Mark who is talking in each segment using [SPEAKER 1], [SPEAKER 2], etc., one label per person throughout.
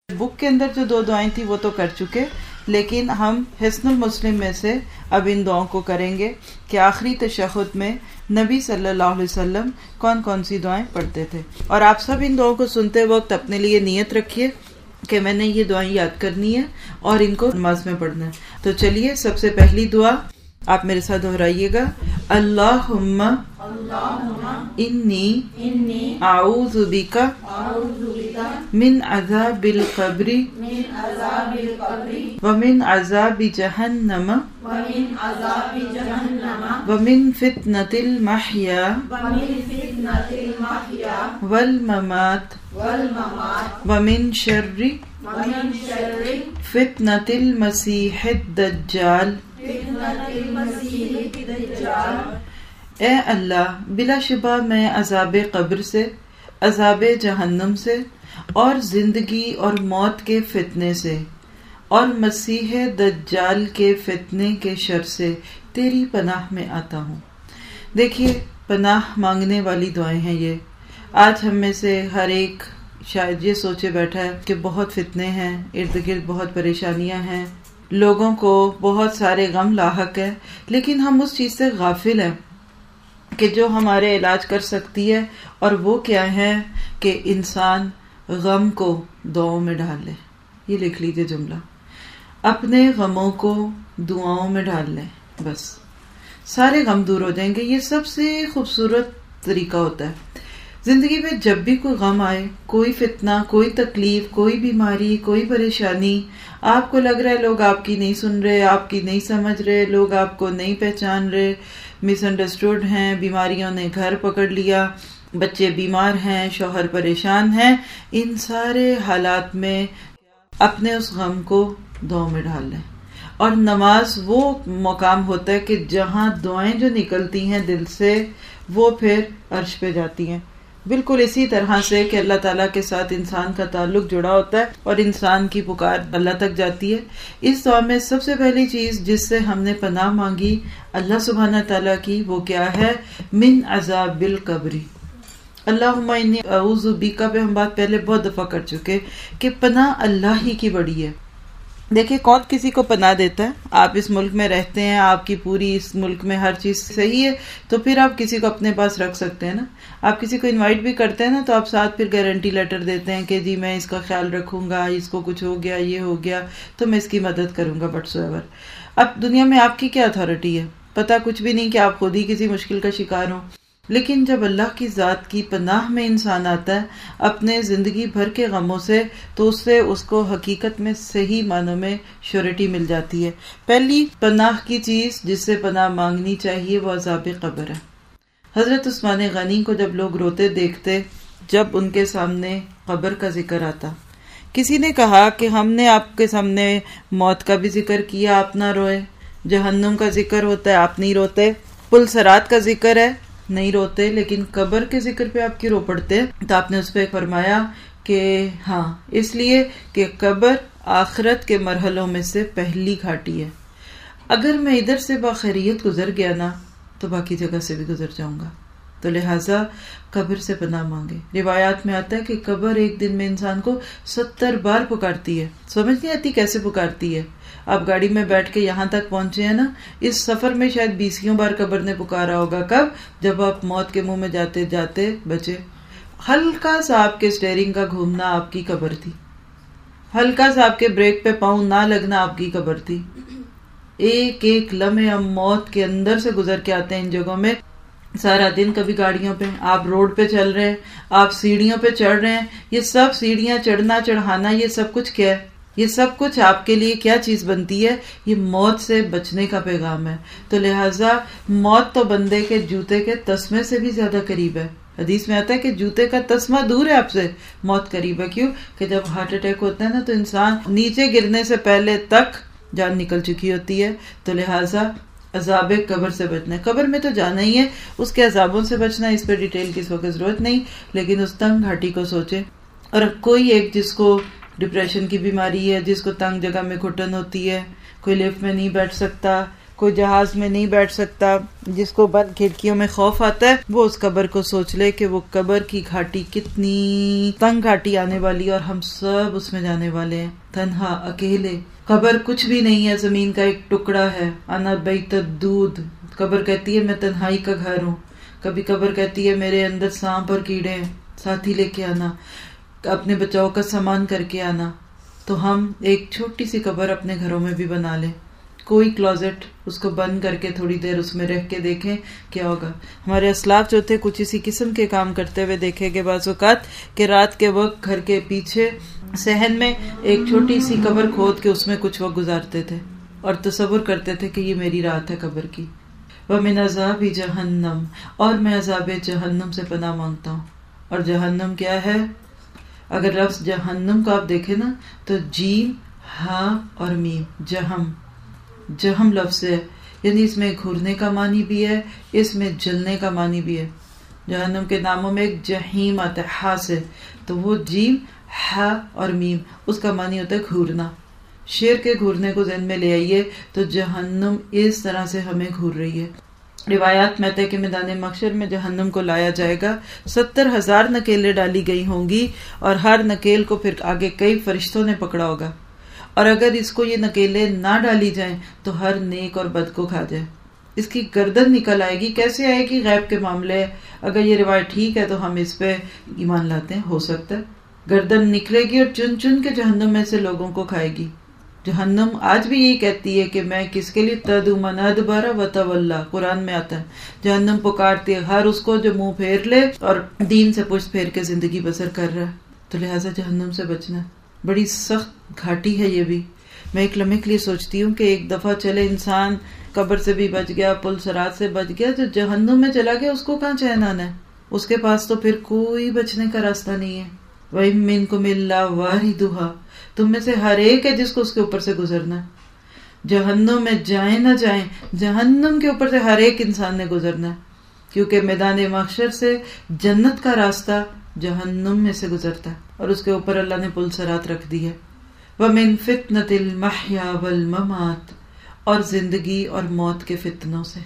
[SPEAKER 1] بک کے اندر جو 2 دعائیں تھی وہ تو کر چکے، لیکن ہم حسن المسلم میں سے اب ان دعاؤں کو کریں گے کہ آخری تشہد میں نبی صلی اللہ علیہ وسلم کون کون سی دعائیں پڑھتے تھے. اور آپ سب ان دعاؤں کو سنتے وقت اپنے لیے نیت رکھیے کہ میں نے یہ دعائیں یاد کرنی ہے اور ان کو نماز میں پڑھنا ہے. تو چلیے سب سے پہلی دعا آپ میرے ساتھ دہرائیے گا. اللہم انی اعوذ بک من عذاب القبر ومن عذاب جہنم ومن فتنة المحیا والممات ومن شر فتنة المسیح الدجال. اے اللہ، بلا شبہ میں عذاب قبر سے، عذاب جہنم سے، اور زندگی اور موت کے فتنے سے، اور مسیح دجال کے فتنے کے شر سے تیری پناہ میں آتا ہوں. دیکھیے پناہ مانگنے والی دعائیں ہیں یہ. آج ہم میں سے ہر ایک شاید یہ سوچے بیٹھا ہے کہ بہت فتنے ہیں، ارد گرد بہت پریشانیاں ہیں، لوگوں کو بہت سارے غم لاحق ہے، لیکن ہم اس چیز سے غافل ہیں کہ جو ہمارے علاج کر سکتی ہے، اور وہ کیا ہے کہ انسان غم کو دعاؤں میں ڈال لے. یہ لکھ لیجئے جملہ، اپنے غموں کو دعاؤں میں ڈال لیں، بس سارے غم دور ہو جائیں گے. یہ سب سے خوبصورت طریقہ ہوتا ہے. زندگی میں جب بھی کوئی غم آئے، کوئی فتنہ، کوئی تکلیف، کوئی بیماری، کوئی پریشانی، آپ کو لگ رہا ہے لوگ آپ کی نہیں سن رہے، آپ کی نہیں سمجھ رہے، لوگ آپ کو نہیں پہچان رہے، مس انڈرسٹوڈ ہیں، بیماریوں نے گھر پکڑ لیا، بچے بیمار ہیں، شوہر پریشان ہیں، ان سارے حالات میں اپنے اس غم کو دعاؤں میں ڈال لیں. اور نماز وہ مقام ہوتا ہے کہ جہاں دعائیں جو نکلتی ہیں دل سے وہ پھر عرش پہ جاتی ہیں. بالکل اسی طرح سے کہ اللہ تعالیٰ کے ساتھ انسان کا تعلق جڑا ہوتا ہے اور انسان کی پکار اللہ تک جاتی ہے. اس دعا میں سب سے پہلی چیز جس سے ہم نے پناہ مانگی اللہ سبحانہ تعالیٰ کی، وہ کیا ہے؟ من عذاب القبر. اللہم انی اعوذ بک پہ ہم بات پہلے بہت دفعہ کر چکے کہ پناہ اللہ ہی کی بڑی ہے. دیکھیں کون کسی کو پناہ دیتا ہے؟ آپ اس ملک میں رہتے ہیں، آپ کی پوری اس ملک میں ہر چیز صحیح ہے تو پھر آپ کسی کو اپنے پاس رکھ سکتے ہیں نا. آپ کسی کو انوائٹ بھی کرتے ہیں نا تو آپ ساتھ پھر گارنٹی لیٹر دیتے ہیں کہ جی میں اس کا خیال رکھوں گا، اس کو کچھ ہو گیا، یہ ہو گیا تو میں اس کی مدد کروں گا وٹس ایور. اب دنیا میں آپ کی کیا اتھارٹی ہے؟ پتہ کچھ بھی نہیں کہ آپ خود ہی کسی مشکل کا شکار ہوں. لیکن جب اللہ کی ذات کی پناہ میں انسان آتا ہے اپنے زندگی بھر کے غموں سے، تو اس سے اس کو حقیقت میں صحیح معنوں میں شیورٹی مل جاتی ہے. پہلی پناہ کی چیز جس سے پناہ مانگنی چاہیے وہ عذاب قبر ہے. حضرت عثمان غنی کو جب لوگ روتے دیکھتے، جب ان کے سامنے قبر کا ذکر آتا، کسی نے کہا کہ ہم نے آپ کے سامنے موت کا بھی ذکر کیا، آپ نہ روئے، جہنم کا ذکر ہوتا ہے آپ نہیں روتے، پل صراط کا ذکر ہے نہیں روتے، لیکن قبر کے ذکر پہ آپ کیوں رو پڑتے؟ تو آپ نے اس پہ فرمایا کہ ہاں اس لیے کہ قبر آخرت کے مرحلوں میں سے پہلی گھاٹی ہے. اگر میں ادھر سے باخیریت گزر گیا نا تو باقی جگہ سے بھی گزر جاؤں گا، تو لہٰذا قبر سے پناہ مانگے. روایات میں آتا ہے کہ قبر ایک دن میں انسان کو 70 بار پکارتی ہے. سمجھ نہیں آتی کیسے پکارتی ہے. آپ گاڑی میں بیٹھ کے یہاں تک پہنچے ہیں نا، اس سفر میں شاید 20 بار قبر نے پکارا ہوگا. کب؟ جب آپ موت کے منہ میں جاتے جاتے بچے. ہلکا سا آپ کے سٹیئرنگ کا گھومنا آپ کی قبر تھی، ہلکا سا آپ کے بریک پہ پاؤں نہ لگنا آپ کی قبر تھی. ایک ایک لمحے ہم موت کے اندر سے گزر کے آتے ہیں ان جگہوں میں. سارا دن کبھی گاڑیوں پہ، آپ روڈ پہ چل رہے ہیں، آپ سیڑھیوں پہ چڑھ رہے ہیں. یہ سب سیڑھیاں چڑھنا چڑھانا یہ سب کچھ کیا ہے؟ یہ سب کچھ آپ کے لیے کیا چیز بنتی ہے؟ یہ موت سے بچنے کا پیغام ہے. تو لہٰذا موت تو بندے کے جوتے کے تسمے سے بھی زیادہ قریب ہے. حدیث میں آتا ہے کہ جوتے کا تسمہ دور ہے آپ سے، موت قریب ہے. کیوں کہ جب ہارٹ اٹیک ہوتا ہے نا تو انسان نیچے گرنے سے پہلے تک جان نکل چکی ہوتی ہے. تو لہٰذا عذاب قبر سے بچنا ہے. قبر میں تو جانا ہی ہے، اس کے عذابوں سے بچنا ہے. اس پہ ڈیٹیل کی اس وقت ضرورت نہیں، لیکن اس تنگ گھاٹی کو سوچے. اور کوئی ایک جس کو ڈپریشن کی بیماری ہے، جس کو تنگ جگہ میں گھٹن ہوتی ہے، کوئی لفٹ میں نہیں بیٹھ سکتا، کوئی جہاز میں نہیں بیٹھ سکتا، جس کو بند کھڑکیوں میں خوف آتا ہے، وہ اس قبر کو سوچ لے کہ وہ قبر کی گھاٹی کتنی تنگ گھاٹی آنے والی ہے، اور ہم سب اس میں جانے والے ہیں، تنہا اکیلے۔ قبر کچھ بھی نہیں ہے، زمین کا ایک ٹکڑا ہے۔ انا بیت الدود، قبر کہتی ہے میں تنہائی کا گھر ہوں۔ کبھی قبر کہتی ہے میرے اندر سانپ اور کیڑے ہیں، ساتھی لے کے آنا، اپنے بچاؤ کا سامان کر کے آنا۔ تو ہم ایک چھوٹی سی قبر اپنے گھروں میں بھی بنا لیں، کوئی کلوزٹ، اس کو بند کر کے تھوڑی دیر اس میں رہ کے دیکھیں کیا ہوگا۔ ہمارے اسلاف جو تھے کچھ اسی قسم کے کام کرتے ہوئے دیکھے گے بعض اوقات کہ رات کے وقت گھر کے پیچھے صحن میں ایک چھوٹی سی قبر کھود کے اس میں کچھ وقت گزارتے تھے اور تصور کرتے تھے کہ یہ میری رات ہے قبر کی۔ وَمِنْ عَذَابِ جَهَنَّمَ، اور میں عذاب جہنم سے پناہ مانگتا ہوں۔ اور جہنم کیا ہے؟ اگر لفظ جہنم کو آپ دیکھیں نا تو جیم ہا اور میم، جہم لفظ ہے، یعنی اس میں گھرنے کا معنی بھی ہے، اس میں جلنے کا معنی بھی ہے۔ جہنم کے ناموں میں ایک جہیم آتا ہے ہا سے، تو وہ جیم ہا اور میم اس کا معنی ہوتا ہے گھورنا۔ شیر کے گھورنے کو ذہن میں لے آئیے تو جہنم اس طرح سے ہمیں گھور رہی ہے۔ روایات میں آتا ہے کہ میدان محشر میں جہنم کو لایا جائے گا، 70,000 نکیلیں ڈالی گئی ہوں گی، اور ہر نکیل کو پھر آگے کئی فرشتوں نے پکڑا ہوگا، اور اگر اس کو یہ نکیلیں نہ ڈالی جائیں تو ہر نیک اور بد کو کھا جائے۔ اس کی گردن نکل آئے گی۔ کیسے آئے گی؟ غیب کے معاملے، اگر یہ روایت ٹھیک ہے تو ہم اس پہ ایمان لاتے ہیں، ہو سکتا ہے گردن نکلے گی اور چن چن کے جہنم میں سے لوگوں کو کھائے گی۔ جہنم آج بھی یہی کہتی ہے کہ میں کس کے لیے تدعو من ادبر وتولی، قرآن میں آتا ہے جہنم پکارتی ہے ہر اس کو جو منہ پھیر لے اور دین سے پشت پھیر کے زندگی بسر کر رہا ہے۔ تو لہٰذا جہنم سے بچنا ہے، بڑی سخت گھاٹی ہے یہ بھی۔ میں ایک لمحے کے لیے سوچتی ہوں کہ ایک دفعہ چلے انسان قبر سے بھی بچ گیا، پل صراط سے بچ گیا، جو جہنم میں چلا گیا اس کو کہاں چین آنا ہے؟ اس کے پاس تو پھر کوئی بچنے کا راستہ نہیں ہے۔ وَإِن مِّنكُمْ إِلَّا وَارِدُهَا، تم میں سے ہر ایک ہے جس کو اس کے اوپر سے گزرنا ہے۔ جہنم میں جائیں نہ جائیں، جہنم کے اوپر سے ہر ایک انسان نے گزرنا ہے، کیونکہ میدان محشر سے جنت کا راستہ جہنم میں سے گزرتا ہے، اور اس کے اوپر اللہ نے پل صراط رکھ دی ہے۔ وَمِن فِتْنَةِ الْمَحْيَا وَالْمَمَاتِ، اور زندگی اور موت کے فتنوں سے۔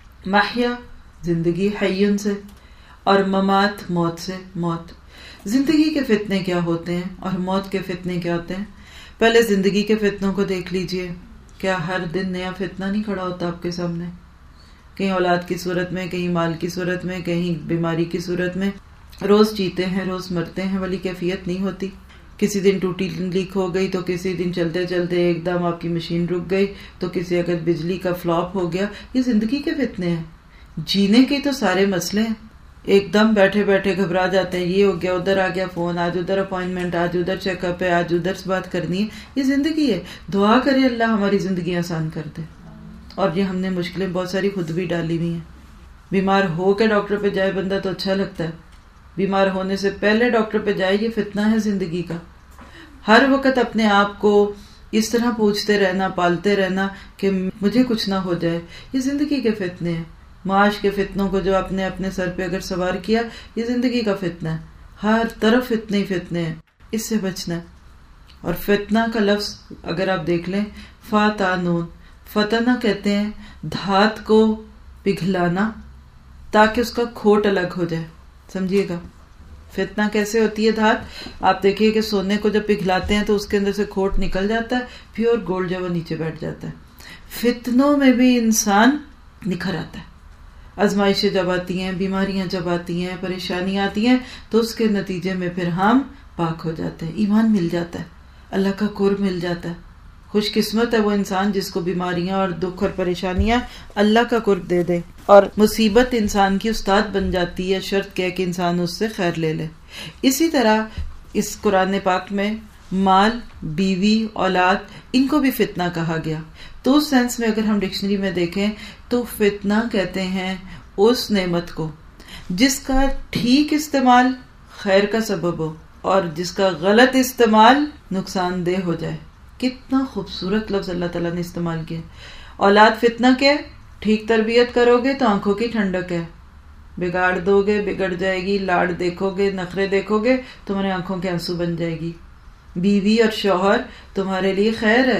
[SPEAKER 1] محیا زندگی، حیون سے، اور ممات موت سے، موت۔ زندگی کے فتنے کیا ہوتے ہیں اور موت کے فتنے کیا ہوتے ہیں؟ پہلے زندگی کے فتنوں کو دیکھ لیجئے۔ کیا ہر دن نیا فتنہ نہیں کھڑا ہوتا آپ کے سامنے؟ کہیں اولاد کی صورت میں، کہیں مال کی صورت میں، کہیں بیماری کی صورت میں۔ روز جیتے ہیں، روز مرتے ہیں، والی کیفیت نہیں ہوتی۔ کسی دن ٹوٹی لیک ہو گئی تو کسی دن چلتے چلتے ایک دم آپ کی مشین رک گئی، تو کسی اگر بجلی کا فلاپ ہو گیا۔ یہ زندگی کے فتنے ہیں۔ جینے کے تو سارے مسئلے ہیں۔ ایک دم بیٹھے بیٹھے گھبرا جاتے ہیں، یہ ہو گیا، ادھر آ گیا فون، آج ادھر اپوائنٹمنٹ، آج ادھر چیک اپ ہے، آج ادھر سے بات کرنی ہے۔ یہ زندگی ہے۔ دعا کرے اللہ ہماری زندگی آسان کر دے۔ اور یہ ہم نے مشکلیں بہت ساری خود بھی ڈالی ہوئی ہیں۔ بیمار ہو کے ڈاکٹر پہ جائے بندہ تو اچھا لگتا ہے، بیمار ہونے سے پہلے ڈاکٹر پہ جائے، یہ فتنہ ہے زندگی کا۔ ہر وقت اپنے آپ کو اس طرح پوچھتے رہنا، پالتے رہنا کہ مجھے کچھ نہ ہو جائے، یہ زندگی کے فتنے ہیں۔ معاش کے فتنوں کو جو آپ نے اپنے سر پہ اگر سوار کیا، یہ زندگی کا فتنہ ہے۔ ہر طرف فتنے ہی فتنے ہیں، اس سے بچنا ہے۔ اور فتنہ کا لفظ اگر آپ دیکھ لیں، فاتانون، فتنہ کہتے ہیں دھات کو پگھلانا تاکہ اس کا کھوٹ الگ ہو جائے۔ سمجھیے گا فتنہ کیسے ہوتی ہے دھات؟ آپ دیکھیے کہ سونے کو جب پگھلاتے ہیں تو اس کے اندر سے کھوٹ نکل جاتا ہے، پیور گولڈ جو وہ نیچے بیٹھ جاتا ہے۔ فتنوں میں بھی انسان نکھر آتا ہے۔ آزمائشیں جب آتی ہیں، بیماریاں جب آتی ہیں، پریشانیاں آتی ہیں، تو اس کے نتیجے میں پھر ہم پاک ہو جاتے ہیں، ایمان مل جاتا ہے، اللہ کا قرب مل جاتا ہے۔ خوش قسمت ہے وہ انسان جس کو بیماریاں اور دکھ اور پریشانیاں اللہ کا قرب دے دے، اور مصیبت انسان کی استاد بن جاتی ہے، شرط کہ انسان اس سے خیر لے لے۔ اسی طرح اس قرآن پاک میں مال، بیوی، اولاد، ان کو بھی فتنہ کہا گیا۔ تو اس سینس میں اگر ہم ڈکشنری میں دیکھیں تو فتنہ کہتے ہیں اس نعمت کو جس کا ٹھیک استعمال خیر کا سبب ہو اور جس کا غلط استعمال نقصان دہ ہو جائے۔ کتنا خوبصورت لفظ اللہ تعالیٰ نے استعمال کیا۔ اولاد فتنہ کیا؟ ٹھیک تربیت کرو گے تو آنکھوں کی ٹھنڈک ہے، بگاڑ دو گے بگڑ جائے گی، لاڑ دیکھو گے، نخرے دیکھو گے، تمہارے آنکھوں کے آنسو بن جائے گی۔ بیوی اور شوہر تمہارے لیے خیر ہے، تو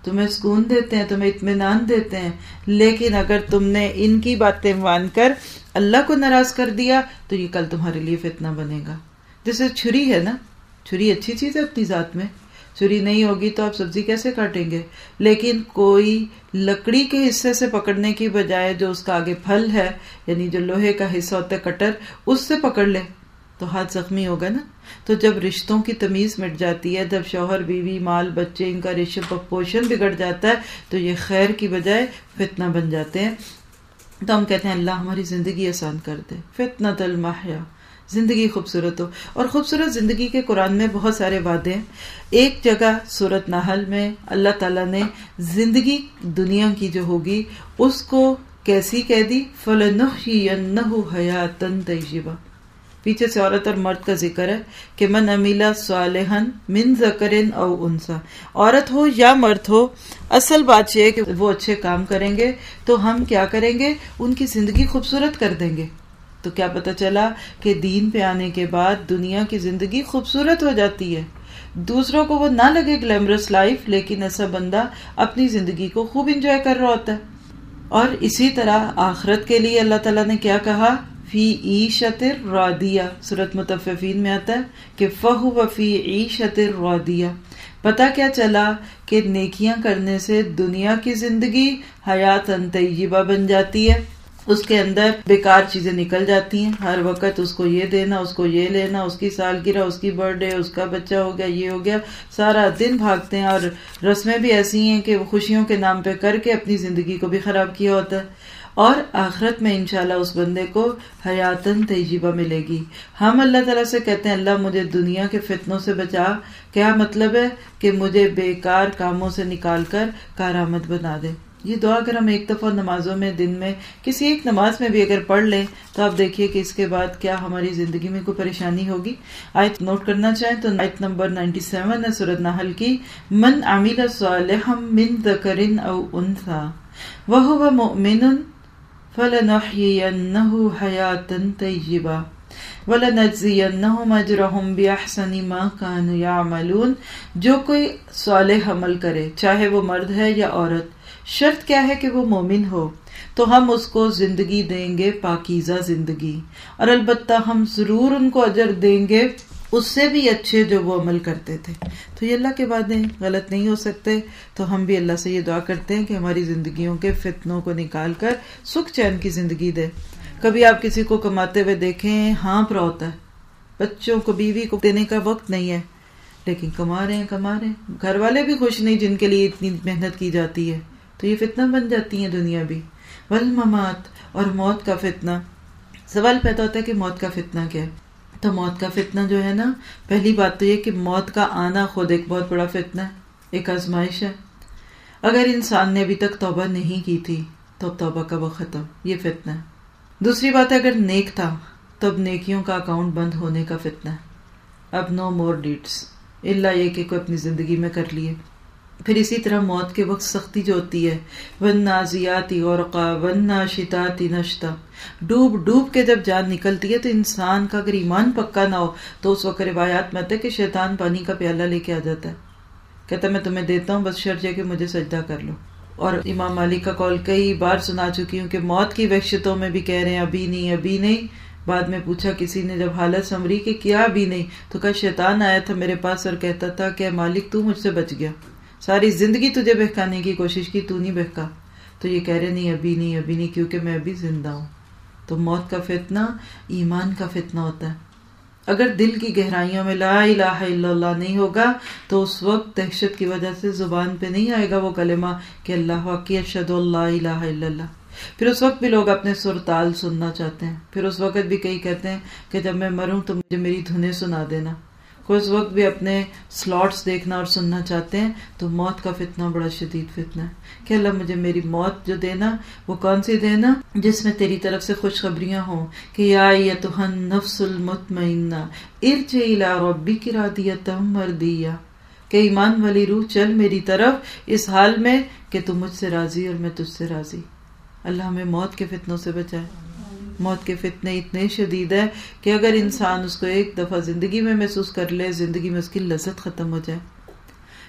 [SPEAKER 1] تمہیں سکون دیتے ہیں، تمہیں اطمینان دیتے ہیں، لیکن اگر تم نے ان کی باتیں مان کر اللہ کو ناراض کر دیا تو یہ کل تمہارے لیے فتنہ بنے گا. جیسے چھری ہے نا، چھری اچھی چیز ہے اپنی ذات میں، چھری نہیں ہوگی تو آپ سبزی کیسے کاٹیں گے؟ لیکن کوئی لکڑی کے حصے سے پکڑنے کی بجائے جو اس کا آگے پھل ہے، یعنی جو لوہے کا حصہ ہوتا ہے کٹر، اس سے پکڑ لے تو ہاتھ زخمی ہوگا نا. تو جب رشتوں کی تمیز مٹ جاتی ہے، جب شوہر بیوی مال بچے ان کا رشت پوشن بگڑ جاتا ہے تو یہ خیر کی بجائے فتنہ بن جاتے ہیں. تو ہم کہتے ہیں اللہ ہماری زندگی آسان کر دے. فتنۃ المحیا، زندگی خوبصورت ہو. اور خوبصورت زندگی کے قرآن میں بہت سارے وعدے ہیں. ایک جگہ سورۃ نحل میں اللہ تعالیٰ نے زندگی دنیا کی جو ہوگی اس کو کیسی کہہ دی، فَلَنُحْيِيَنَّهُ حَيَاةً طَيِّبَةً. پیچھے سے عورت اور مرد کا ذکر ہے کہ من عمل صالحا من ذکر او انثی، عورت ہو یا مرد ہو، اصل بات یہ ہے کہ وہ اچھے کام کریں گے تو ہم کیا کریں گے، ان کی زندگی خوبصورت کر دیں گے. تو کیا پتہ چلا کہ دین پہ آنے کے بعد دنیا کی زندگی خوبصورت ہو جاتی ہے. دوسروں کو وہ نہ لگے گلیمرس لائف، لیکن ایسا بندہ اپنی زندگی کو خوب انجوائے کر رہا ہوتا ہے. اور اسی طرح آخرت کے لیے اللہ تعالیٰ نے کیا کہا، فی عیشت راضیہ. سورۃ مطففین میں آتا ہے کہ فہو فی عیشت راضیہ. پتہ کیا چلا کہ نیکیاں کرنے سے دنیا کی زندگی حیات طیبہ بن جاتی ہے. اس کے اندر بیکار چیزیں نکل جاتی ہیں. ہر وقت اس کو یہ دینا، اس کو یہ لینا، اس کی سالگرہ، اس کی برتھ ڈے، اس کا بچہ ہو گیا، یہ ہو گیا، سارا دن بھاگتے ہیں. اور رسمیں بھی ایسی ہیں کہ وہ خوشیوں کے نام پہ کر کے اپنی زندگی کو بھی خراب کیا ہوتا ہے. اور آخرت میں انشاءاللہ اس بندے کو حیاتن طیبہ ملے گی. ہم اللہ تعالیٰ سے کہتے ہیں اللہ مجھے دنیا کے فتنوں سے بچا. کیا مطلب ہے کہ مجھے بیکار کاموں سے نکال کر کارآمد بنا دے. یہ دعا اگر ہم ایک دفعہ نمازوں میں دن میں کسی ایک نماز میں بھی اگر پڑھ لیں تو آپ دیکھیے کہ اس کے بعد کیا ہماری زندگی میں کوئی پریشانی ہوگی. آیت نوٹ کرنا چاہیں تو آیت نمبر 97 ہے سورۃ نحل کی، من عمل صالحا من ذکر او انثی وهو مؤمن فَلَنُحْيِيَنَّهُ حَيَاةً طَيِّبَةً وَلَنَجْزِيَنَّهُمْ أَجْرَهُمْ بِأَحْسَنِ مَا كَانُوا يَعْمَلُونَ. جو کوئی صالح عمل کرے، چاہے وہ مرد ہے یا عورت، شرط کیا ہے کہ وہ مومن ہو، تو ہم اس کو زندگی دیں گے، پاکیزہ زندگی. اور البتہ ہم ضرور ان کو اجر دیں گے اس سے بھی اچھے جو وہ عمل کرتے تھے. تو یہ اللہ کے وعدے ہیں، غلط نہیں ہو سکتے. تو ہم بھی اللہ سے یہ دعا کرتے ہیں کہ ہماری زندگیوں کے فتنوں کو نکال کر سکھ چین کی زندگی دے. کبھی آپ کسی کو کماتے ہوئے دیکھیں ہانپ رہا ہوتا ہے، بچوں کو بیوی کو دینے کا وقت نہیں ہے، لیکن کما رہے ہیں. گھر والے بھی خوش نہیں جن کے لیے اتنی محنت کی جاتی ہے. تو یہ فتنہ بن جاتی ہیں دنیا بھی. والممات، اور موت کا فتنہ. سوال پیدا ہوتا ہے کہ موت کا فتنہ کیا ہے. تو موت کا فتنہ جو ہے نا، پہلی بات تو یہ کہ موت کا آنا خود ایک بہت بڑا فتنہ ہے، ایک آزمائش ہے. اگر انسان نے ابھی تک توبہ نہیں کی تھی تو اب توبہ کا وقت ختم، یہ فتنہ ہے. دوسری بات ہے اگر نیک تھا تو اب نیکیوں کا اکاؤنٹ بند ہونے کا فتنہ ہے. اب نو مور ڈیڈس، الا یہ کہ کوئی اپنی زندگی میں کر لیے. پھر اسی طرح موت کے وقت سختی جو ہوتی ہے، وَالنَّازِعَاتِ غَرْقًا وَالنَّاشِطَاتِ نَشْطًا. ڈوب کے جب جان نکلتی ہے تو انسان کا اگر ایمان پکا نہ ہو تو اس وقت روایات میں آتا ہے کہ شیطان پانی کا پیالہ لے کے آ جاتا ہے، کہتا ہے میں تمہیں دیتا ہوں، بس شرط ہے کہ مجھے سجدہ کر لو. اور امام مالک کا قول کئی بار سنا چکی ہوں کہ موت کی وحشتوں میں بھی کہہ رہے ہیں ابھی نہیں. بعد میں پوچھا کسی نے جب حالت سنوری کہ کیا ابھی نہیں، تو کہا شیطان آیا تھا میرے پاس اور کہتا تھا کہ مالک تو مجھ سے بچ گیا، ساری زندگی تجھے بہکانے کی کوشش کی، تو نہیں بہکا. تو یہ کہہ رہے نہیں ابھی نہیں کیونکہ میں ابھی زندہ ہوں. تو موت کا فتنہ ایمان کا فتنہ ہوتا ہے. اگر دل کی گہرائیوں میں لا الہ الا اللہ نہیں ہوگا تو اس وقت دہشت کی وجہ سے زبان پہ نہیں آئے گا وہ کلمہ کہ اللہ واقعی اشہد اللہ الہ الا اللہ. پھر اس وقت بھی لوگ اپنے سر تال سننا چاہتے ہیں. پھر اس وقت بھی کئی کہتے ہیں کہ جب میں مروں تو مجھے میری دھنیں سنا دینا. کوئی اس وقت بھی اپنے سلاٹس دیکھنا اور سننا چاہتے ہیں. تو موت کا فتنہ بڑا شدید فتنہ ہے کہ اللہ مجھے میری موت جو دینا وہ کون سی دینا جس میں تیری طرف سے خوشخبریاں ہوں کہ یا ایتھا النفس المطمئنہ ارجعی الی ربک راضیۃ مرضیہ، کہ ایمان والی روح چل میری طرف اس حال میں کہ تم مجھ سے راضی اور میں تجھ سے راضی. اللہ ہمیں موت کے فتنوں سے بچائے. موت کے فتنے اتنے شدید ہے کہ اگر انسان اس کو ایک دفعہ زندگی میں محسوس کر لے، زندگی میں اس کی لذت ختم ہو جائے.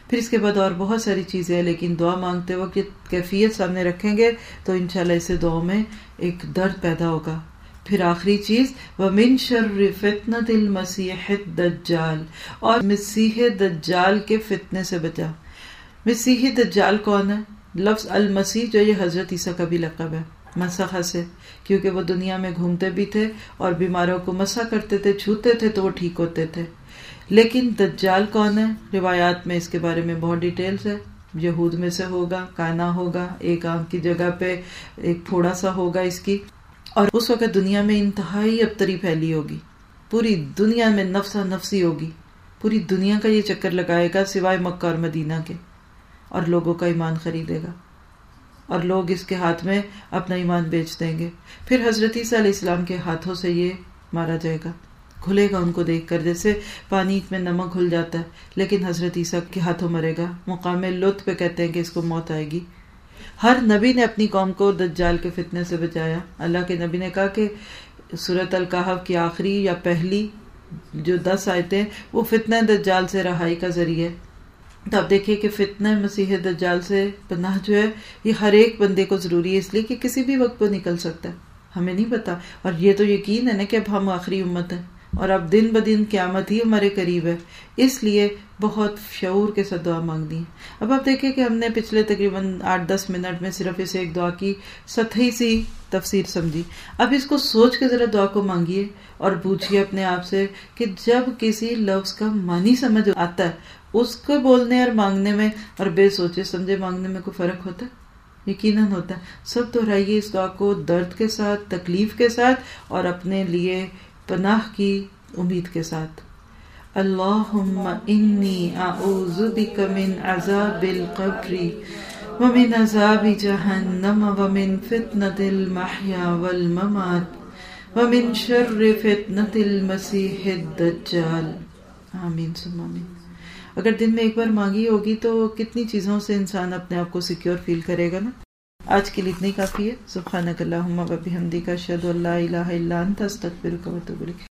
[SPEAKER 1] پھر اس کے بعد اور بہت ساری چیزیں ہیں، لیکن دعا مانگتے وقت یہ کیفیت سامنے رکھیں گے تو انشاءاللہ اس سے دعا میں ایک درد پیدا ہوگا۔ پھر آخری چیز وَمِن شَرِّ فِتْنَةِ الْمَسِيحِ الدَّجَّالِ، اور مسیح دجال کے فتنے سے بچا۔ مسیح دجال کون ہے؟ لفظ المسیح جو یہ حضرت عیسیٰ کا بھی لقب ہے، مسخ سے، کیونکہ وہ دنیا میں گھومتے بھی تھے اور بیماروں کو مسح کرتے تھے، چھوتے تھے تو وہ ٹھیک ہوتے تھے۔ لیکن دجال کون ہے؟ روایات میں اس کے بارے میں بہت ڈیٹیلز ہے۔ یہود میں سے ہوگا، کانا ہوگا، ایک آنکھ کی جگہ پہ ایک تھوڑا سا ہوگا اس کی، اور اس وقت دنیا میں انتہائی ابتری پھیلی ہوگی، پوری دنیا میں نفسا نفسی ہوگی، پوری دنیا کا یہ چکر لگائے گا سوائے مکہ اور مدینہ کے، اور لوگوں کا ایمان خریدے گا اور لوگ اس کے ہاتھ میں اپنا ایمان بیچ دیں گے۔ پھر حضرت عیسیٰ علیہ السلام کے ہاتھوں سے یہ مارا جائے گا، کھلے گا ان کو دیکھ کر، جیسے پانی میں نمک گھل جاتا ہے، لیکن حضرت عیسیٰ کے ہاتھوں مرے گا۔ مقام لطف پہ کہتے ہیں کہ اس کو موت آئے گی۔ ہر نبی نے اپنی قوم کو دجال کے فتنے سے بچایا۔ اللہ کے نبی نے کہا کہ سورۃ الکہف کی آخری یا پہلی جو 10 آیتیں وہ فتنہ دجال سے رہائی کا ذریعہ ہے۔ تو آپ دیکھیے کہ فتنہ مسیح دجال سے پناہ جو ہے یہ ہر ایک بندے کو ضروری ہے، اس لیے کہ کسی بھی وقت وہ نکل سکتا ہے، ہمیں نہیں پتا۔ اور یہ تو یقین ہے نا کہ اب ہم آخری امت ہیں اور اب دن بدن قیامت ہی ہمارے قریب ہے، اس لیے بہت شعور کے ساتھ دعا مانگنی ہے۔ اب آپ دیکھیں کہ ہم نے پچھلے تقریباً 8-10 منٹ میں صرف اس ایک دعا کی سطحی سی تفسیر سمجھی۔ اب اس کو سوچ کے ذرا دعا کو مانگیے اور پوچھیے اپنے آپ سے کہ جب کسی لفظ کا معنی سمجھ آتا ہے اس کو بولنے اور مانگنے میں اور بے سوچے سمجھے مانگنے میں کوئی فرق ہوتا ہے؟ یقیناً ہوتا ہے۔ سب دہرائیے اس دعا کو درد کے ساتھ، تکلیف کے ساتھ اور اپنے لیے پناہ کی امید کے ساتھ۔ اللہم انی اعوذ بک من عذاب القبر ومن عذاب جہنم ومن فتنة المحیا والممات ومن شر فتنة المسیح الدجال۔ آمین ثم آمین۔ اگر دن میں ایک بار مانگی ہوگی تو کتنی چیزوں سے انسان اپنے آپ کو سیکیور فیل کرے گا نا۔ آج کے لیے اتنی کافی ہے۔ سبحانک اللہم و بحمدک اشہد ان لا الہ الا انت استغفرک و اتوب الیک۔